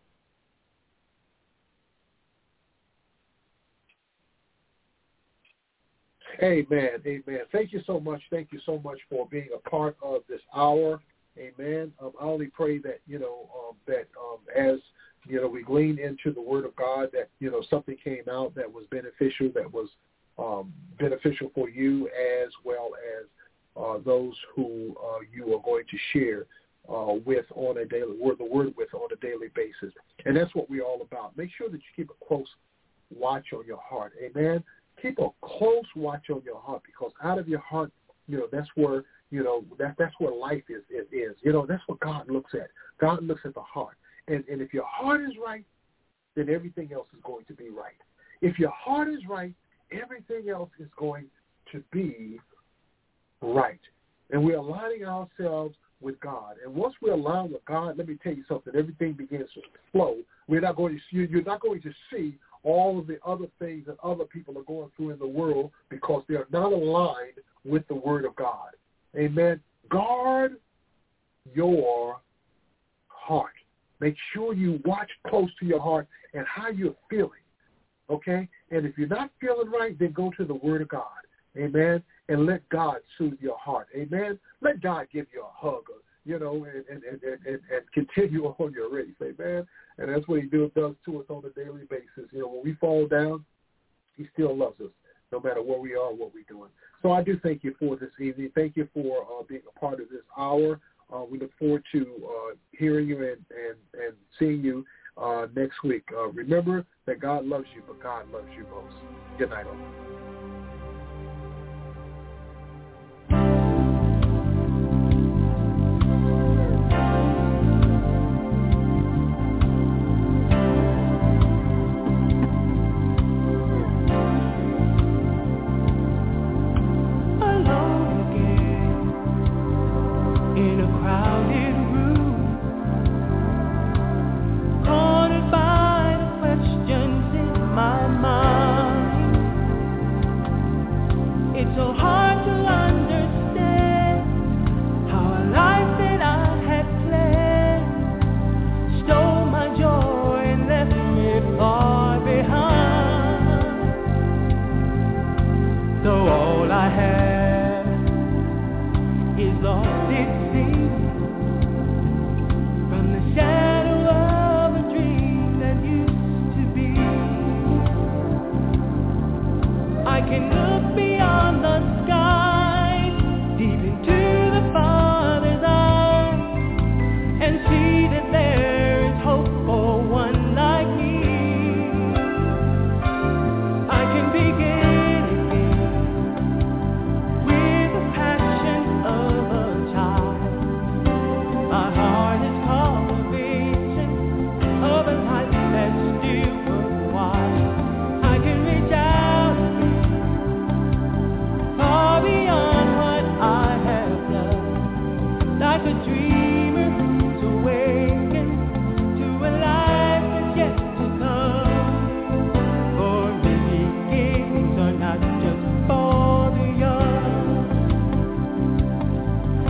Amen. Amen. Thank you so much. Thank you so much for being a part of this hour. Amen. I only pray that, as we glean into the Word of God, that, something came out that was beneficial, beneficial for you as well as those who you are going to share with on a daily, the Word with on a daily basis. And that's what we're all about. Make sure that you keep a close watch on your heart. Amen. Keep a close watch on your heart, because out of your heart, that's where, that's where life is. That's what God looks at. God looks at the heart. And if your heart is right, then everything else is going to be right. If your heart is right, everything else is going to be right. And we're aligning ourselves with God. And once we align with God, let me tell you something, everything begins to flow. You're not going to see all of the other things that other people are going through in the world, because they are not aligned with the Word of God. Amen. Guard your heart. Make sure you watch close to your heart and how you're feeling, okay? And if you're not feeling right, then go to the Word of God, amen, and let God soothe your heart, amen. Let God give you a hug, and continue on your race, amen. And that's what He does to us on a daily basis. When we fall down, He still loves us, no matter where we are, what we're doing. So I do thank you for this evening. Thank you for being a part of this hour. We look forward to hearing you and seeing you next week. Remember that God loves you, but God loves you most. Good night, all.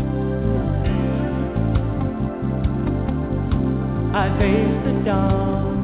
I face the dawn.